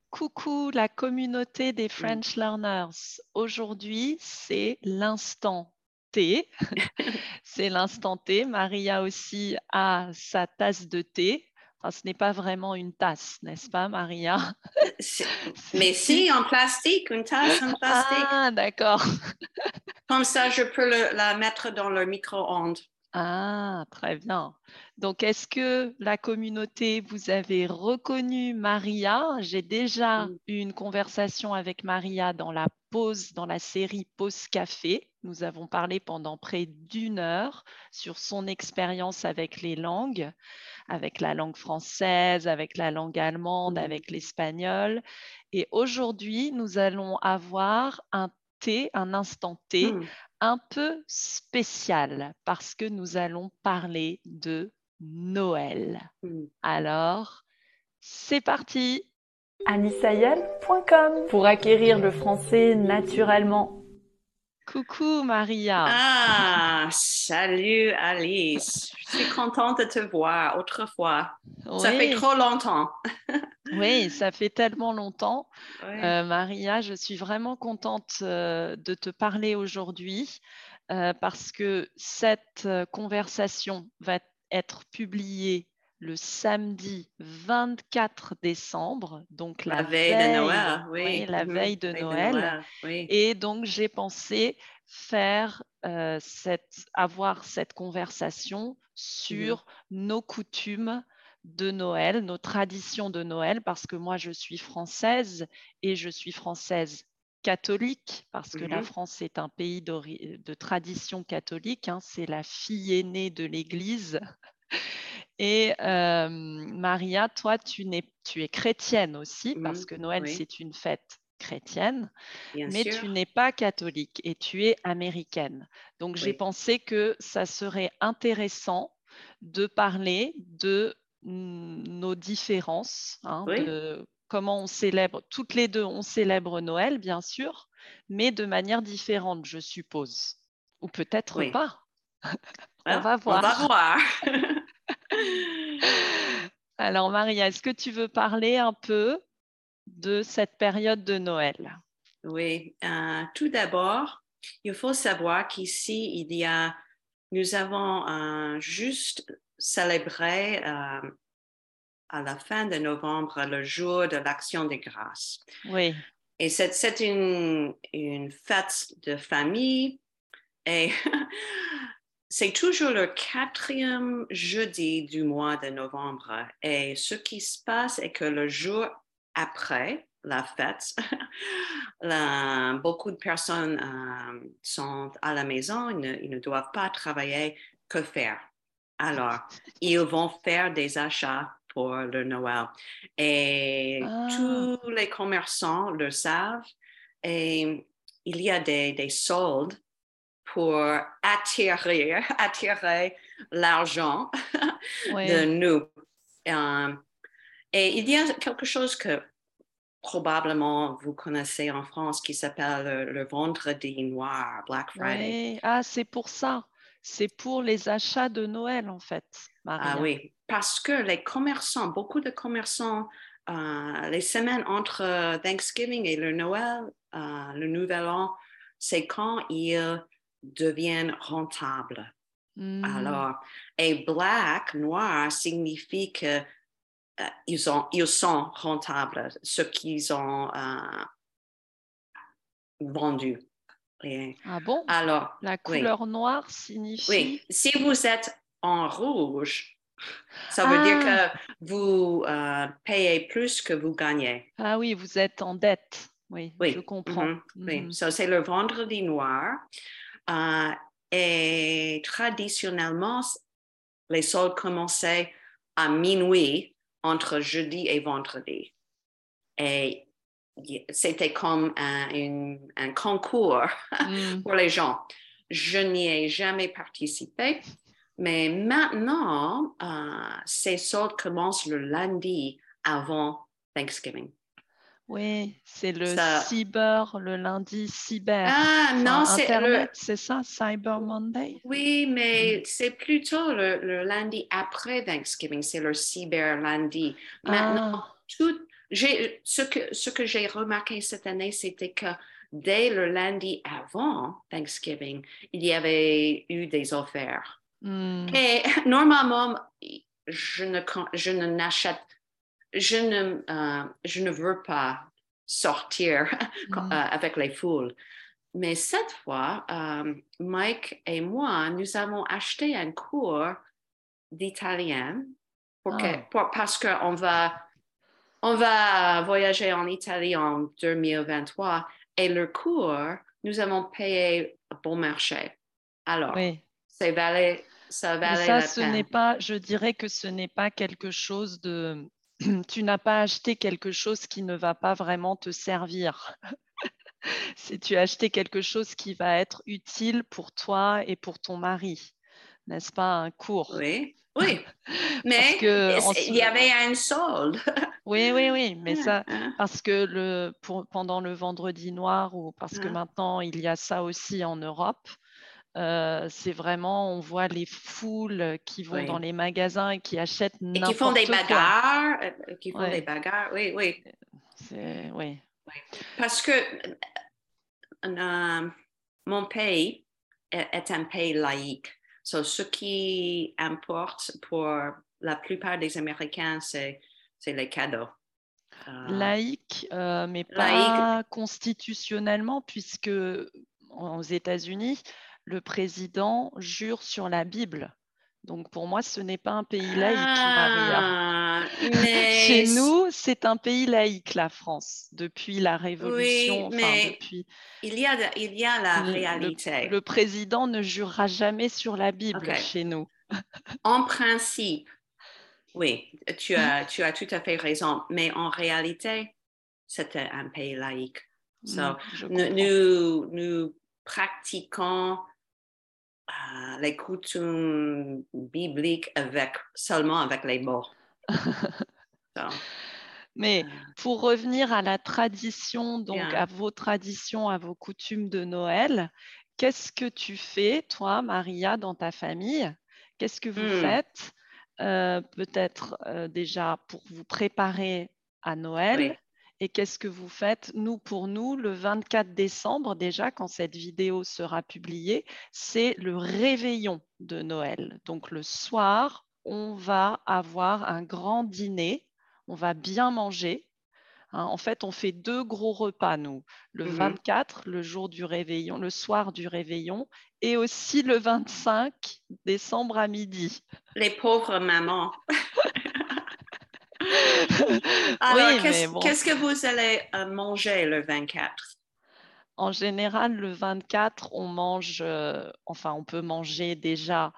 Coucou la communauté des Mmh. French Learners. Aujourd'hui, c'est l'instant T. C'est l'instant T. Maria aussi a sa tasse de thé. Enfin, ce n'est pas vraiment une tasse, n'est-ce pas, Maria? C'est C'est mais si. si, en plastique, une tasse en plastique. Ah, d'accord. Comme ça, je peux la mettre dans le micro-ondes. Ah, très bien. Donc, est-ce que la communauté, vous avez reconnu Maria? J'ai déjà Mmh. eu une conversation avec Maria dans la pause, dans la série Pause Café. Nous avons parlé pendant près d'une heure sur son expérience avec les langues, avec la langue française, avec la langue allemande, Mmh. avec l'espagnol. Et aujourd'hui, nous allons avoir un instant T Mmh. un peu spécial parce que nous allons parler de Noël. Mmh. Alors, c'est parti! anisayel.com pour acquérir le français naturellement. Coucou Maria! Ah, salut Alice. Je suis contente de te voir autrefois. Ça fait Oui, trop longtemps. oui, ça fait tellement longtemps. Oui. Maria, je suis vraiment contente de te parler aujourd'hui parce que cette conversation va être publiée le samedi 24 décembre, donc La veille de Noël, oui, oui. la Mhm. veille de Veille de Noël. Noël, oui. Et donc, j'ai pensé faire avoir cette conversation Mhm. sur nos coutumes de Noël, nos traditions de Noël, parce que moi, je suis française et je suis française catholique, parce que la Mhm. France est un pays de tradition catholique, hein, c'est la fille aînée de l'Église. Et Maria, toi, tu es chrétienne aussi, parce Mhm. que Noël, Oui, c'est une fête chrétienne, bien mais tu sûr. n'es pas catholique et tu es américaine. Donc, j'ai Oui. pensé que ça serait intéressant de parler de nos différences, hein, Oui. de comment on célèbre, toutes les deux, on célèbre Noël, bien sûr, mais de manière différente, je suppose. Ou peut-être Oui. pas. On Well, va on va voir. voir. Alors, Maria, est-ce que tu veux parler un peu de cette période de Noël? Oui, tout d'abord, il faut savoir qu'ici, nous avons juste célébré à la fin de novembre le jour de l'Action des Grâces. Oui. Et c'est une fête de famille et c'est toujours le quatrième jeudi du mois de novembre. Et ce qui se passe est que le jour après la fête, beaucoup de personnes sont à la maison, ils ne doivent pas travailler. Que faire? Alors, ils vont faire des achats pour le Noël. Et Ah, tous les commerçants le savent. Et il y a des soldes pour attirer l'argent de oui. nous. Euh, et il y a quelque chose que probablement vous connaissez en France qui s'appelle le vendredi noir, Black Friday. Oui. Ah, c'est pour ça. C'est pour les achats de Noël, en fait, Ah Maria. oui, parce que les commerçants, beaucoup de commerçants, les semaines entre Thanksgiving et le Noël, le Nouvel An, c'est quand ils deviennent rentables. Hmm. Alors, et black, noir, signifie que ils sont rentables, ce qu'ils ont vendu. Et Ah bon? alors, La oui, couleur noire oui, signifie... si vous êtes en rouge, ça veut dire Ah, que vous payez plus que vous gagnez. ah oui, vous êtes en dette. Oui, je Oui, comprends. mhm, oui. Mhm. So, c'est le vendredi noir. Euh, et traditionnellement, les soldes commençaient à minuit entre jeudi et vendredi. Et c'était comme un concours Hmm. pour les gens. Je n'y ai jamais participé, mais maintenant, ces soldes commencent le lundi avant Thanksgiving. Oui, c'est le Ça, le lundi cyber, enfin non, Internet, c'est ça, Cyber Monday? oui, Hmm. mais c'est plutôt le lundi après Thanksgiving, c'est le cyber lundi. Maintenant, Ah, Ce que j'ai remarqué cette année, c'était que dès le lundi avant Thanksgiving, il y avait eu des offertes. Et normalement, je ne veux pas sortir avec les foules. Mais cette fois, Mike et moi, nous avons acheté un cours d'italien parce qu'on va voyager en Italie en 2023 et le cours, nous avons payé bon marché. Alors, ça valait la peine. Je dirais que ce n'est pas quelque chose de... Tu n'as pas acheté quelque chose qui ne va pas vraiment te servir. Si tu as acheté quelque chose qui va être utile pour toi et pour ton mari, n'est-ce pas, un cours? Oui. Mais il y avait un solde. Oui, mais ça, parce que pendant le vendredi noir, ou parce que maintenant il y a ça aussi en Europe, c'est vraiment, on voit les foules qui vont dans les magasins et qui achètent n'importe quoi. Et qui font des bagarres. Des bagarres, oui. Oui. Parce que mon pays est un pays laïque. Ce qui importe pour la plupart des Américains, c'est les cadeaux. Laïque, mais pas constitutionnellement, puisque aux États-Unis, le président jure sur la Bible. Donc pour moi, ce n'est pas un pays laïque, Maria. Mais... Chez nous, c'est un pays laïque, la France, depuis la Révolution. Oui, mais il y a la réalité. Le président ne jurera jamais sur la Bible chez nous. En principe, oui, tu as tout à fait raison, mais en réalité, c'est un pays laïque. Nous pratiquons les coutumes bibliques seulement avec les mots. Mais pour revenir à la tradition, donc à vos traditions, à vos coutumes de Noël, qu'est-ce que tu fais, toi, Maria, dans ta famille? Qu'est-ce que vous faites peut-être déjà pour vous préparer à Noël? Et qu'est-ce que vous faites, pour nous, le 24 décembre, déjà, quand cette vidéo sera publiée, c'est le réveillon de Noël. Donc, le soir, on va avoir un grand dîner, on va bien manger. En fait, on fait 2 gros repas, nous. Le 24, le jour du réveillon, le soir du réveillon, et aussi le 25 décembre à midi. Les pauvres mamans. Alors, qu'est-ce que vous allez manger le 24? En général, le 24, on mange, on peut manger déjà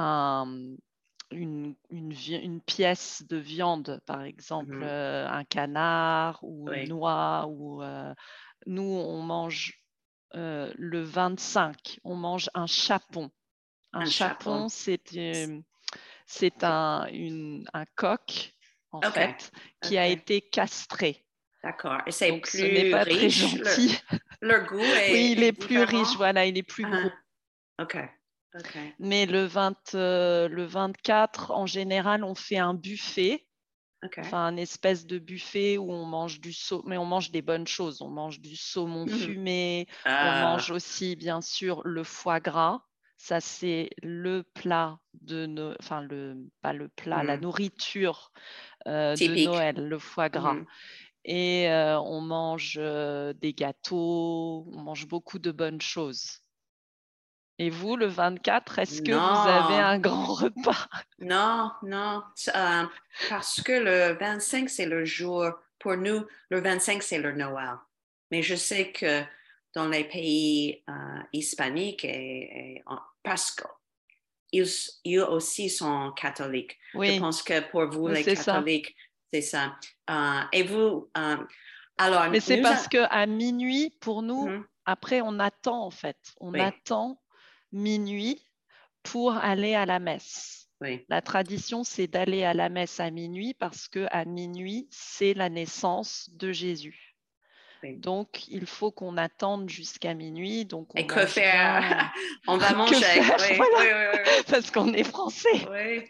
une pièce de viande, par exemple, un canard ou une noix. Nous, on mange le 25, on mange un chapon. Un chapon, c'est un coq, en fait, qui a été castré. D'accord. Et c'est donc, plus ce n'est pas riche, très gentil. Leur goût est oui, il est plus différent. riche, voilà, il est plus gros. OK. Mais le 24, en général, on fait un buffet. Enfin, un espèce de buffet où on mange mais on mange des bonnes choses. On mange du saumon fumé, on mange aussi, bien sûr, le foie gras. Ça, c'est le plat pas le plat, la nourriture de Noël, le foie gras. Et on mange des gâteaux, on mange beaucoup de bonnes choses. Et vous, le 24, est-ce que vous avez un grand repas? Non. Parce que le 25, c'est le jour, pour nous, le 25, c'est le Noël. Mais je sais que dans les pays hispaniques, parce qu'ils aussi sont catholiques. Oui. Je pense que pour vous, les catholiques, c'est ça. Et vous, alors... Mais c'est parce qu'à minuit, pour nous, après, on attend, en fait. On attend minuit pour aller à la messe. La tradition, c'est d'aller à la messe à minuit parce qu'à minuit, c'est la naissance de Jésus. Donc, il faut qu'on attende jusqu'à minuit. Donc et que faire? On va manger. Voilà. Parce qu'on est français.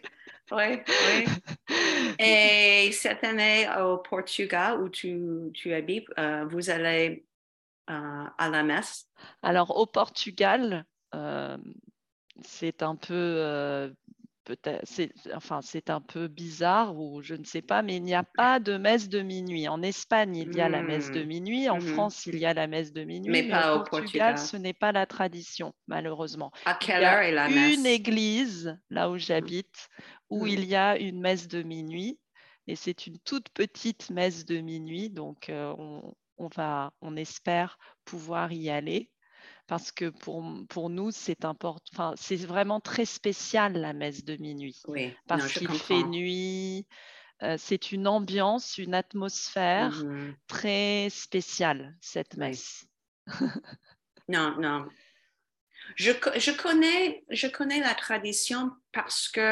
Oui, oui. Et cette année au Portugal où tu habites, vous allez à la messe? Alors, au Portugal, c'est un peu peut-être, c'est un peu bizarre ou je ne sais pas, mais il n'y a pas de messe de minuit. En Espagne, il y a la messe de minuit. En France, il y a la messe de minuit, Mais mais au pas au Portugal, Portugal. ce n'est pas la tradition, malheureusement. À Il quelle y heure a est la une messe? église, là où j'habite, où il y a une messe de minuit. Et c'est une toute petite messe de minuit, donc on espère pouvoir y aller. Parce que pour nous, c'est important. Enfin, c'est vraiment très spécial la messe de minuit. Oui, non, Parce je qu'il fait comprends. nuit. C'est une ambiance, une atmosphère très spéciale, cette Oui. messe. Non, non. Je connais la tradition parce que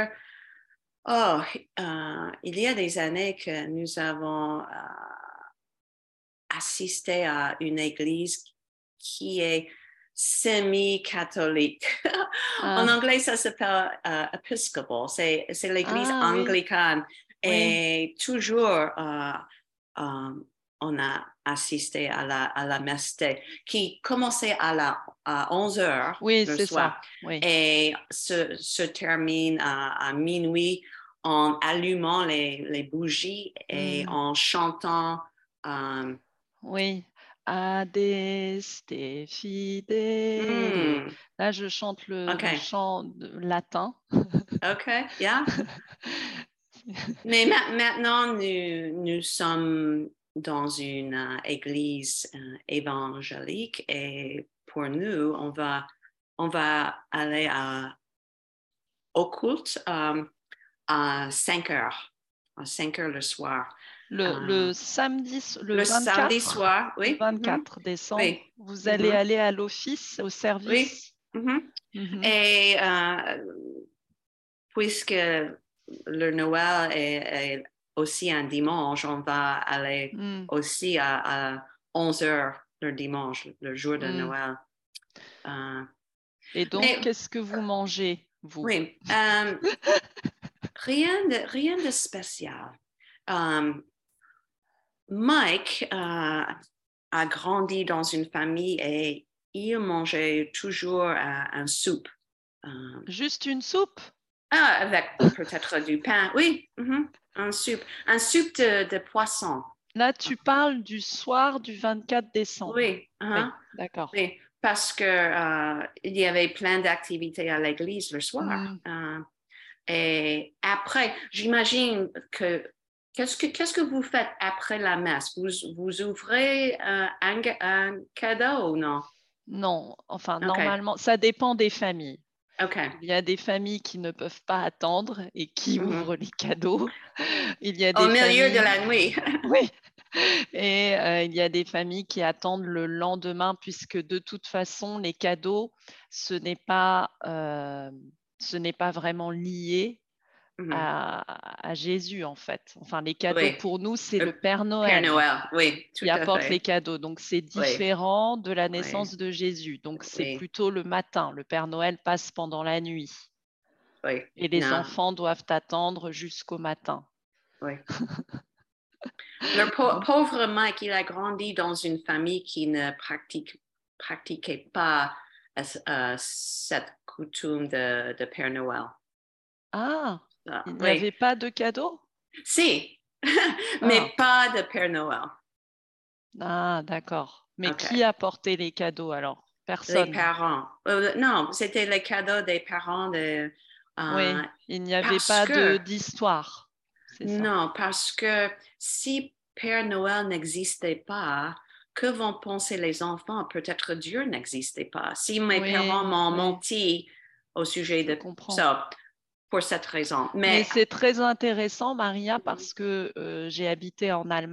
il y a des années que nous avons assisté à une église qui est semi-catholique. En Ah, anglais, ça s'appelle Episcopal. C'est l'église ah oui, anglicane. oui. Et toujours, on a assisté à la messe qui commençait à 11 heures Oui, le c'est ça. soir Oui. et se termine à minuit en allumant les bougies et en chantant. Oui. Ades te fidele. Hmm, Là, je chante le OK, chant latin. OK, yeah. Mais maintenant, nous sommes dans une église évangélique et pour nous, on va aller au culte à 5 heures, à 5 heures le soir. Le samedi, le Le samedi 24, soir, le oui, 24 décembre, oui, vous allez mhm, aller à l'office, au oui. service. Mhm. Mhm. Et puisque le Noël est aussi un dimanche, on va aller Mm, aussi à 11 heures le dimanche, le jour de mm. Noël. Euh, Et donc, mais qu'est-ce que vous mangez, vous? oui, rien de spécial. Mike a grandi dans une famille et il mangeait toujours un soupe. Euh, Juste une soupe? avec peut-être du pain. Oui, un soupe de poisson. Là, tu parles du soir du 24 décembre. Oui, Oui, d'accord. oui, parce que il y avait plein d'activités à l'église le soir. Mm. Et après, j'imagine que qu'est-ce que vous faites après la messe? Vous ouvrez un cadeau ou non? Non, enfin, OK, normalement, ça dépend des familles. OK. Il y a des familles qui ne peuvent pas attendre et qui Mhm. ouvrent les cadeaux. Il y a Au des milieu de familles, la nuit. oui, et il y a des familles qui attendent le lendemain, puisque de toute façon, les cadeaux, ce n'est pas, vraiment lié Mhm. à Jésus, en fait. Enfin, les cadeaux Oui, pour nous, c'est le le Père Père Noël Noël, oui, tout qui à apporte les fait. cadeaux. Donc, c'est Oui, différent de la oui, naissance de Jésus. Donc, c'est oui, plutôt le matin. Le Père Noël passe pendant la nuit oui. et les Non, enfants doivent attendre jusqu'au matin. oui. Le pauvre Mike, il a grandi dans une famille qui ne pratiquait pas cette coutume de Père Noël. Ah, il n'y Oui, avait pas de cadeaux? si, Ah, mais pas de Père Noël. ah, d'accord. Mais OK. qui apportait les cadeaux alors? Les Personne. parents. Non, c'était les cadeaux des parents Oui, il n'y avait parce pas que d'histoire. C'est ça. non, parce que si Père Noël n'existait pas, que vont penser les enfants? Peut-être Dieu n'existait pas. Si mes parents Oui, m'ont oui, menti au sujet je de comprends. ça, pour cette raison. Mais Mais c'est très intéressant, Maria, parce que j'ai habité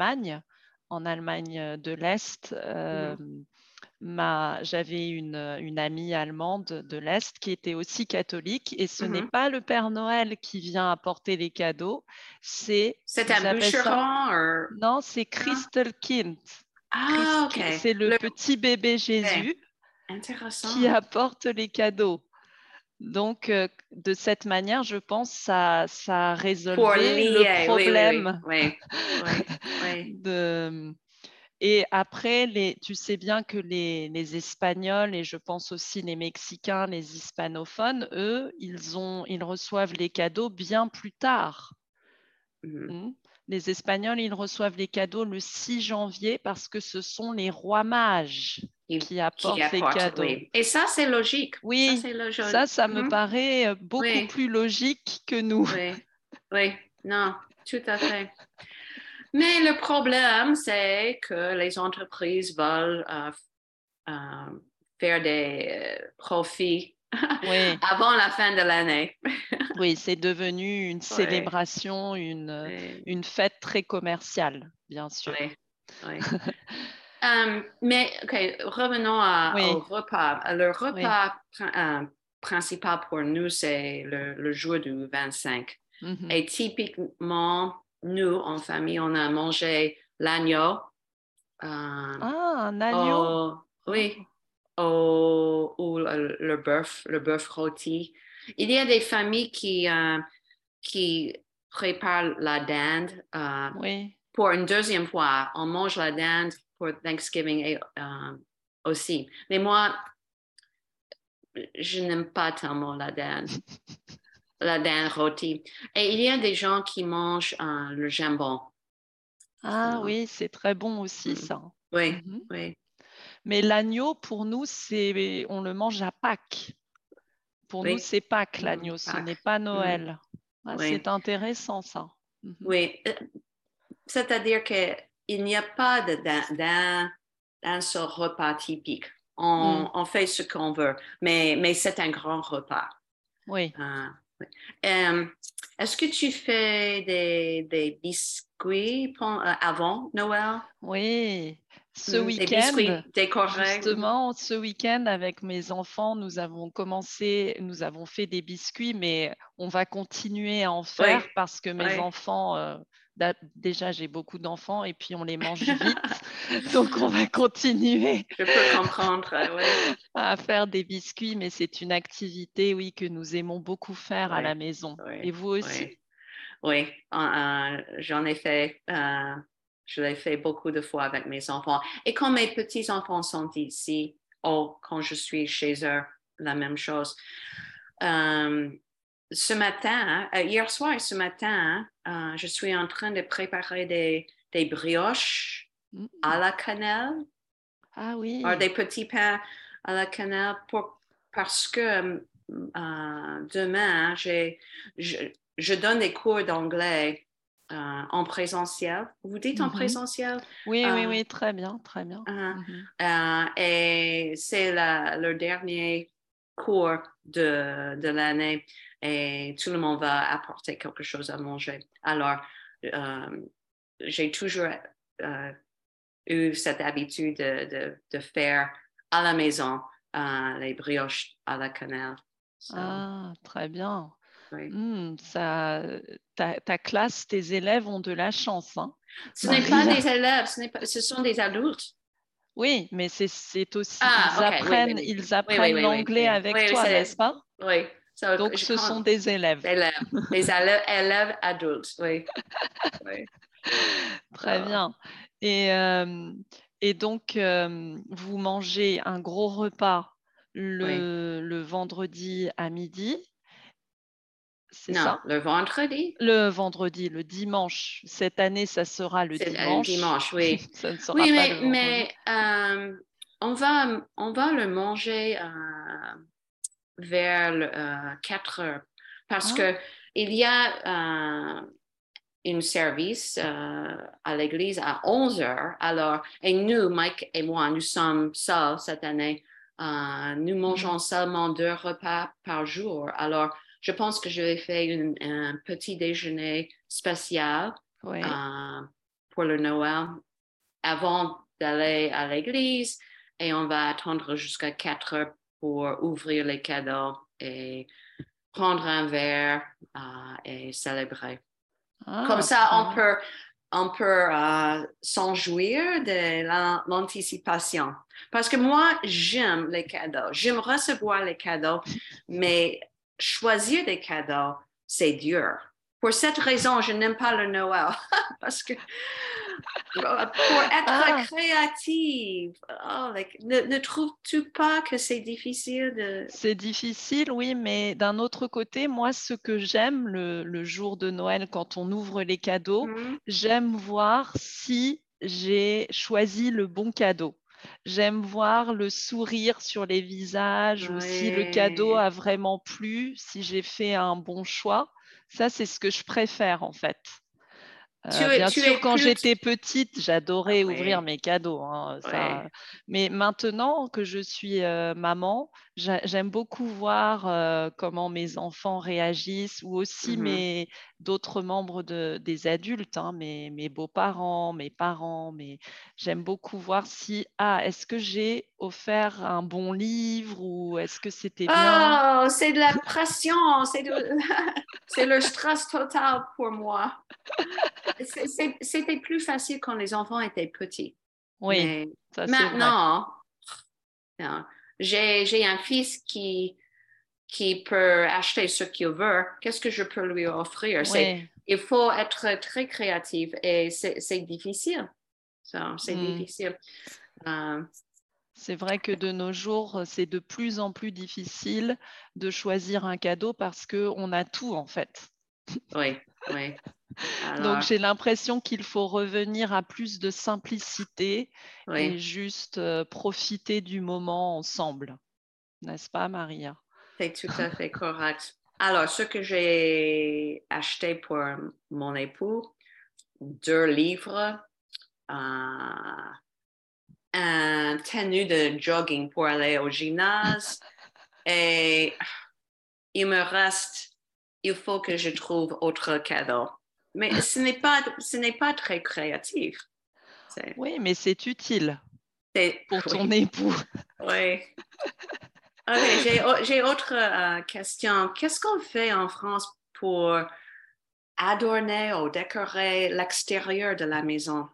en Allemagne de l'Est. J'avais une amie allemande de l'Est qui était aussi catholique et ce n'est pas le Père Noël qui vient apporter les cadeaux, c'est un ils appellent ça, bûcheron ou non, c'est non? Christelkind. Ah, OK. C'est le petit bébé OK. Jésus qui Intéressant. apporte les cadeaux. Donc, de cette manière, je pense, ça a Pour résolvé lier, le problème oui. de... Et après, tu sais bien que les Espagnols, et je pense aussi les Mexicains, les hispanophones, eux, ils reçoivent les cadeaux bien plus tard. Les Espagnols, ils reçoivent les cadeaux le 6 janvier parce que ce sont les rois mages qui apportent les cadeaux. Oui. Et ça, c'est logique. Oui, ça me paraît beaucoup plus logique que nous. Oui, non, tout à fait. Mais le problème, c'est que les entreprises veulent faire des profits avant la fin de l'année. Oui, c'est devenu une célébration, une fête très commerciale, bien sûr. Oui. Mais revenons au repas. Le repas principal pour nous, c'est le jour du 25. Et typiquement, nous, en famille, on a mangé l'agneau. Un agneau? Oui. Ou le bœuf rôti. Il y a des familles qui préparent la dinde pour une deuxième fois. On mange la dinde pour Thanksgiving aussi. Mais moi, je n'aime pas tellement la dinde rôtie. Et il y a des gens qui mangent le jambon. Oui, c'est très bon aussi, ça. Oui. Mais l'agneau, pour nous, on le mange à Pâques. Pour nous, c'est Pâques, l'agneau. Ce n'est pas Noël. C'est intéressant, ça. Oui. C'est-à-dire qu'il n'y a pas d'un seul repas typique. On fait ce qu'on veut, mais c'est un grand repas. Oui. Est-ce que tu fais des biscuits avant Noël? Oui. Ce Des biscuits décorés. Justement, ce week-end, avec mes enfants, nous avons fait des biscuits, mais on va continuer à en faire parce que mes enfants, déjà j'ai beaucoup d'enfants et puis on les mange vite, donc on va continuer. Je peux comprendre, à faire des biscuits, mais c'est une activité, oui, que nous aimons beaucoup faire à la maison. Et vous aussi? Oui, j'en ai fait. Je l'ai fait beaucoup de fois avec mes enfants. Et quand mes petits-enfants sont ici, quand je suis chez eux, la même chose. Ce matin, hier soir et ce matin, je suis en train de préparer des brioches à la cannelle. Ah oui. Des petits pains à la cannelle parce que demain, je donne des cours d'anglais en présentiel. Vous dites en présentiel? Oui, très bien, très bien. Et c'est le dernier cours de l'année et tout le monde va apporter quelque chose à manger. Alors, j'ai toujours eu cette habitude de faire à la maison les brioches à la cannelle. Très bien. Oui. Ta classe, tes élèves ont de la chance. Hein, ce n'est pas des élèves, ce sont des adultes. Oui, mais c'est aussi, ils apprennent l'anglais avec toi, n'est-ce pas? Oui. Donc, ce sont des élèves. Des élèves adultes, oui. Très bien. Et donc, vous mangez un gros repas le vendredi à midi. C'est ça? Le vendredi. Le vendredi, le dimanche. Cette année, ça sera le dimanche. Le dimanche, oui. Ça ne sera pas le vendredi. Mais on va le manger vers 4 heures parce que il y a un service à l'église à 11 heures. Alors, et nous, Mike et moi, nous sommes seuls cette année. Nous mangeons seulement 2 repas par jour. Alors, je pense que je vais faire un petit déjeuner spécial pour le Noël avant d'aller à l'église et on va attendre jusqu'à 4 heures pour ouvrir les cadeaux et prendre un verre et célébrer. Comme ça, on peut s'en jouir de l'anticipation. Parce que moi, j'aime les cadeaux. J'aime recevoir les cadeaux, mais choisir des cadeaux, c'est dur. Pour cette raison, je n'aime pas le Noël. Parce que pour être créative, ne trouves-tu pas que c'est difficile de... C'est difficile, oui, mais d'un autre côté, moi, ce que j'aime le jour de Noël, quand on ouvre les cadeaux, j'aime voir si j'ai choisi le bon cadeau. J'aime voir le sourire sur les visages ou si le cadeau a vraiment plu, si j'ai fait un bon choix. Ça, c'est ce que je préfère, en fait. Bien sûr, quand j'étais petite, j'adorais ouvrir mes cadeaux. Hein, ça. Mais maintenant que je suis maman, j'aime beaucoup voir comment mes enfants réagissent ou aussi d'autres membres des adultes, hein, mes beaux-parents, mes parents. J'aime beaucoup voir si, est-ce que j'ai offert un bon livre ou est-ce que c'était bien? Oh, c'est de la pression, c'est le stress total pour moi. C'était plus facile quand les enfants étaient petits. Oui, mais ça c'est vrai. maintenant, non, j'ai un fils qui peut acheter ce qu'il veut. Qu'est-ce que je peux lui offrir? Oui. Il faut être très créatif et c'est difficile. C'est difficile. C'est vrai que de nos jours, c'est de plus en plus difficile de choisir un cadeau parce qu'on a tout en fait. Oui, oui. Donc j'ai l'impression qu'il faut revenir à plus de simplicité et juste profiter du moment ensemble. N'est-ce pas, Maria? C'est tout à fait correct. Alors, ce que j'ai acheté pour mon époux, 2 livres, un tenue de jogging pour aller au gymnase et il faut que je trouve autre cadeau. Mais ce n'est pas très créatif. Oui, mais c'est utile pour ton Oui. époux. Oui. OK, j'ai autre question. Qu'est-ce qu'on fait en France pour adorner ou décorer l'extérieur de la maison?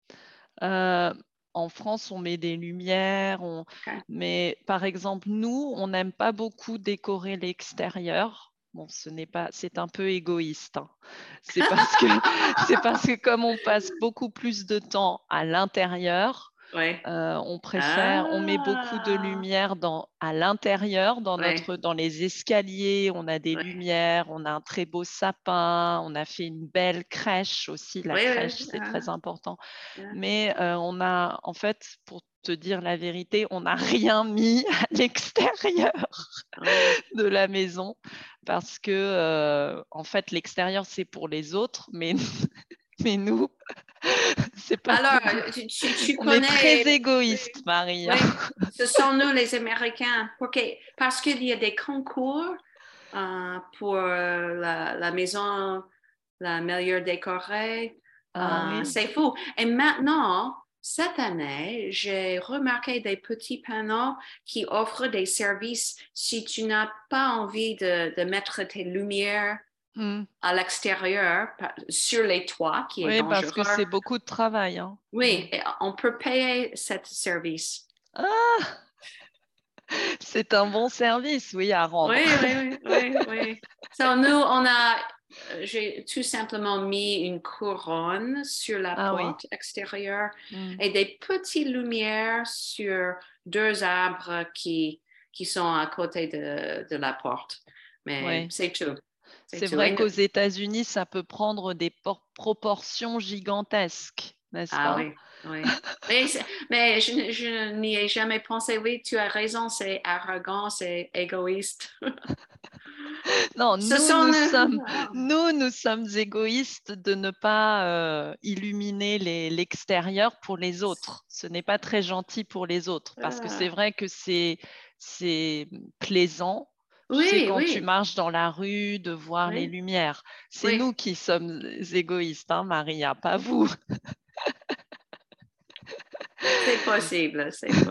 En France, on met des lumières, mais par exemple, nous, on n'aime pas beaucoup décorer l'extérieur. Bon, c'est un peu égoïste. Hein. C'est parce que comme on passe beaucoup plus de temps à l'intérieur, on met beaucoup de lumière à l'intérieur, dans les escaliers, on a des lumières, on a un très beau sapin, on a fait une belle crèche aussi. La crèche, c'est très important. Mais en fait, pour te dire la vérité, on n'a rien mis à l'extérieur de la maison parce que, en fait, l'extérieur, c'est pour les autres, mais nous, c'est pas. Alors, on est très égoïste, Maria. Oui, ce sont nous les Américains. Parce qu'il y a des concours pour la maison la meilleure décorée. Oui. C'est fou. Et maintenant, cette année, j'ai remarqué des petits panneaux qui offrent des services si tu n'as pas envie de mettre tes lumières à l'extérieur, sur les toits, qui est dangereux. Oui, parce que c'est beaucoup de travail. Hein. Oui, et on peut payer ce service. C'est un bon service, oui, à rendre. Oui. J'ai tout simplement mis une couronne sur la porte extérieure et des petites lumières sur 2 arbres qui sont à côté de la porte. Mais c'est tout. C'est vrai qu'aux États-Unis, ça peut prendre des proportions gigantesques, n'est-ce pas? Oui. Mais je n'y ai jamais pensé. Oui, tu as raison, c'est arrogant, c'est égoïste. Non, nous sommes égoïstes de ne pas illuminer l'extérieur pour les autres. Ce n'est pas très gentil pour les autres parce que c'est vrai que c'est plaisant. Tu sais, quand tu marches dans la rue, de voir les lumières. C'est nous qui sommes égoïstes, hein, Maria, pas vous. C'est possible.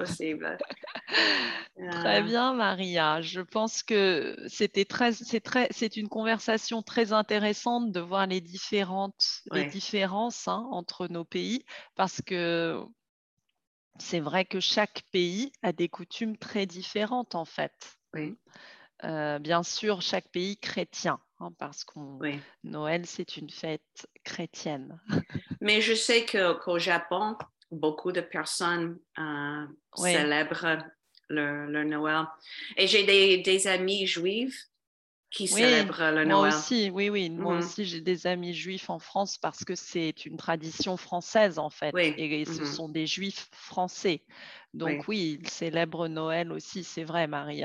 Très bien, Maria. Je pense que c'est une conversation très intéressante de voir les différences entre nos pays, parce que c'est vrai que chaque pays a des coutumes très différentes en fait. bien sûr, chaque pays chrétien, hein, parce que Oui. Noël, c'est une fête chrétienne. Mais je sais qu'au Japon, beaucoup de personnes Oui. célèbrent le Noël. Et j'ai des amis juifs qui Oui, célèbrent le moi Noël. aussi, oui, moi Mhm. aussi, j'ai des amis juifs en France parce que c'est une tradition française en fait, Oui. et ce Mhm. sont des juifs français. Donc oui, ils célèbrent Noël aussi, c'est vrai, Maria.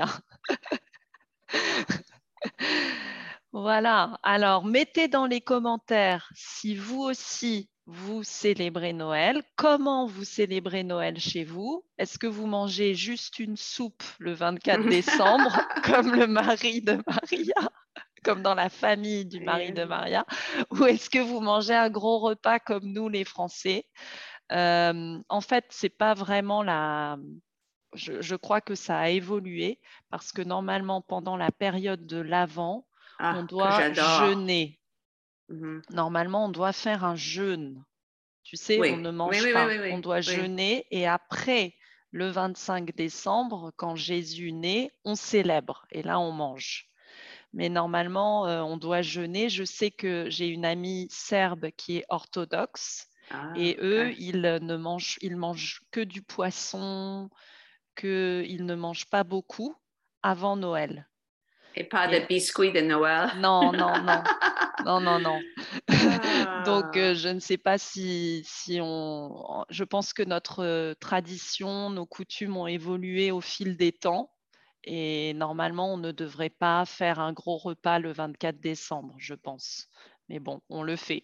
Voilà, alors mettez dans les commentaires si vous aussi vous célébrez Noël, comment vous célébrez Noël chez vous. Est-ce que vous mangez juste une soupe le 24 décembre, comme le mari de Maria, comme dans la famille du mari de Maria, ou est-ce que vous mangez un gros repas comme nous les Français? En fait, c'est pas vraiment la... Je crois que ça a évolué parce que normalement, pendant la période de l'Avent, on que doit j'adore. jeûner. Mhm. Normalement, on doit faire un jeûne. Tu sais, Oui. on ne Oui, mange oui, oui, pas. oui, On oui. doit Oui. jeûner et après le 25 décembre, quand Jésus naît, on célèbre et là, on mange. Mais normalement, on doit jeûner. Je sais que j'ai une amie serbe qui est orthodoxe et eux, OK. ils mangent que du poisson, qu'ils ne mangent pas beaucoup avant Noël. Et pas de Et biscuits de Noël. non, non, non, non, non, non. Donc, Ah. je ne sais pas si on... Je pense que notre tradition, nos coutumes ont évolué au fil des temps. Et normalement, on ne devrait pas faire un gros repas le 24 décembre, je pense. Mais bon, on le fait.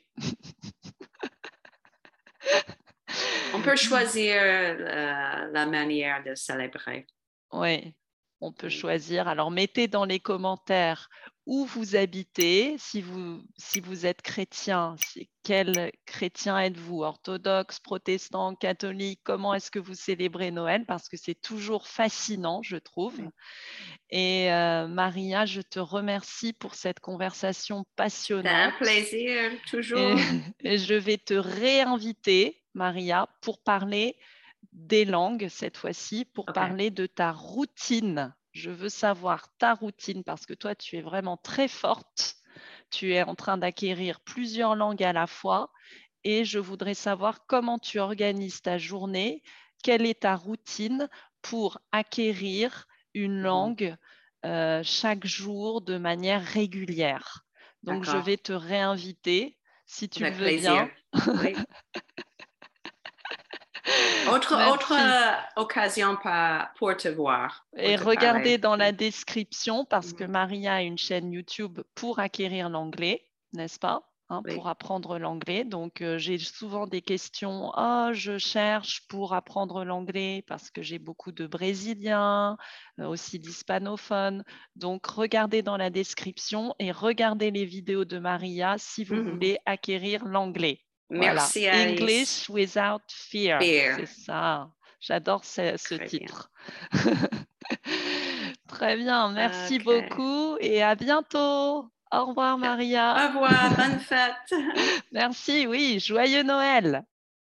On peut choisir la manière de célébrer. Oui, on peut Oui. choisir. Alors, mettez dans les commentaires où vous habitez, si vous êtes chrétien, quel chrétien êtes-vous? Orthodoxe, protestant, catholique? Comment est-ce que vous célébrez Noël? Parce que c'est toujours fascinant, je trouve. Oui. Et Maria, je te remercie pour cette conversation C'était un passionnante. plaisir, Et, toujours. et je vais te réinviter, Maria, pour parler des langues cette fois-ci, pour OK. parler de ta routine. Je veux savoir ta routine parce que toi, tu es vraiment très forte. Tu es en train d'acquérir plusieurs langues à la fois et je voudrais savoir comment tu organises ta journée, quelle est ta routine pour acquérir une langue chaque jour de manière régulière. Donc, je D'accord. vais te réinviter si tu le Avec veux plaisir. bien. Oui. Autre Merci. occasion pour te voir, pour Et te regardez parler. dans la Oui. description parce que Mhm. Maria a une chaîne YouTube pour acquérir l'anglais, n'est-ce pas? Hein, pour Oui. apprendre l'anglais. Donc, j'ai souvent des questions. Oh, je cherche pour apprendre l'anglais parce que j'ai beaucoup de Brésiliens, aussi d'hispanophones. Donc, regardez dans la description et regardez les vidéos de Maria si vous Mhm. voulez acquérir l'anglais. Voilà. Merci, Alice. English without fear. C'est Beer. ça. J'adore ce Très bien. titre. Très bien, merci OK. beaucoup et à bientôt. Au revoir Au Maria. revoir. Bonne fête. Merci, oui, joyeux Noël.